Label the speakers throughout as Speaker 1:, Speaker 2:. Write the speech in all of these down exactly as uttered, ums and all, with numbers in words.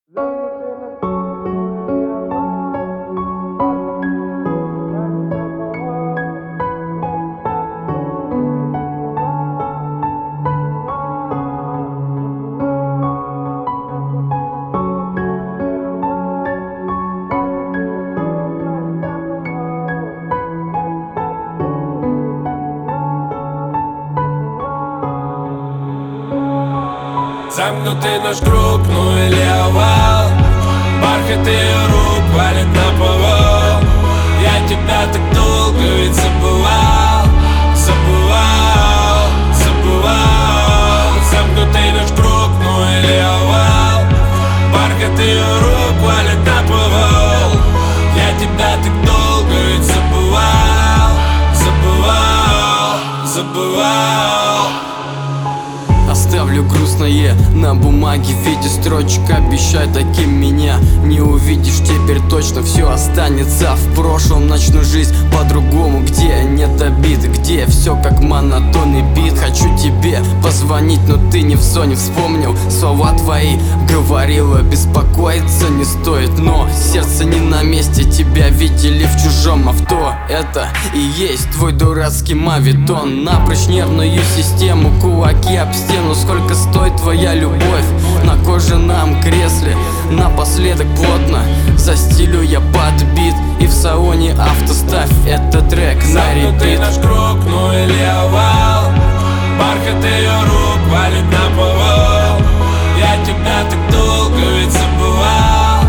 Speaker 1: Замкнутый наш круг, ну или овал. Бархат ее рук валит на полу. Я тебя так долго ведь забывал, забывал, забывал. Замкнутый наш круг, ну или овал. Бархат ее рук валит на полу. Я тебя так долго ведь забывал, забывал, забывал.
Speaker 2: Оставлю грустное на бумаге в виде строчек. Обещай, таким меня не увидишь. Теперь точно все останется в прошлом. Начну жизнь по-другому, где нет обид, где все как монотонный бит. Хочу тебе позвонить, но ты не в зоне. Вспомнил слова твои, говорила, беспокоиться не стоит. Но сердце не на месте, тебя видели в чужом авто. Это и есть твой дурацкий мавитон. Напрочь нервную систему, кулаки об стену. Сколько стоит твоя любовь на кожаном кресле? Напоследок плотно застелю я подбит, и в салоне авто ставь этот трек на репит.
Speaker 1: Замкнутый наш круг, ну или овал. Бархат ее рук валит на полу. Я тебя так долго ведь забывал,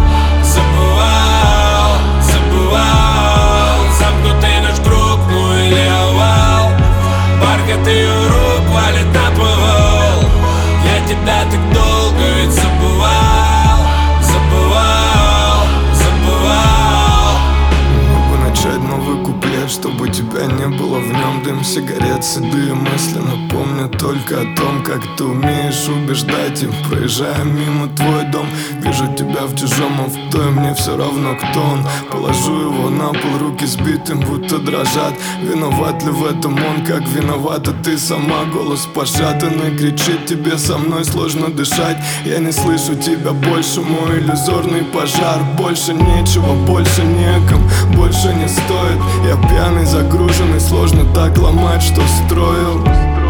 Speaker 1: забывал, забывал. Замкнутый наш круг, ну или овал. Бархат ее рук валит на полу. Я тебя так долго ведь забывал, забывал, забывал.
Speaker 3: Мог бы начать новый куплет, чтобы тебя не было в нем. Дым сигарет, седые мысли напомнят только о том, как ты умеешь убеждать им. Проезжая мимо твой дом, вижу тебя в чужом авто, и мне все равно, кто он. Положу его на пол, руки сбитым, будто дрожат. Виноват ли в этом он, как виновата ты сама? Голос пошатанный кричит, тебе со мной сложно дышать. Я не слышу тебя больше, мой иллюзорный пожар. Больше нечего, больше неком, больше не стоит. Я пьяный, загруженный, сложно так ломать, что строил.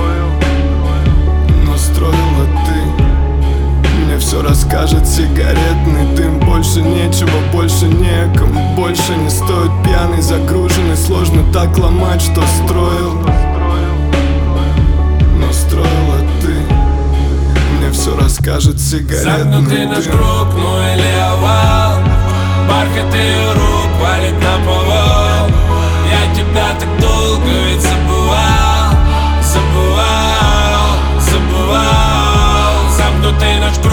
Speaker 3: Но строила ты. Мне все расскажет сигаретный дым. Больше нечего, больше некому, больше не стоит. Пьяный, загруженный, сложно так ломать, что строил. Но строила ты. Мне все расскажет сигаретный дым.
Speaker 1: Замкнутый наш круг, ну или овал. Бархат ее рук валит на полу. Я тебя так долго ведь забывал, забывал, забывал. Замкнутый наш круг.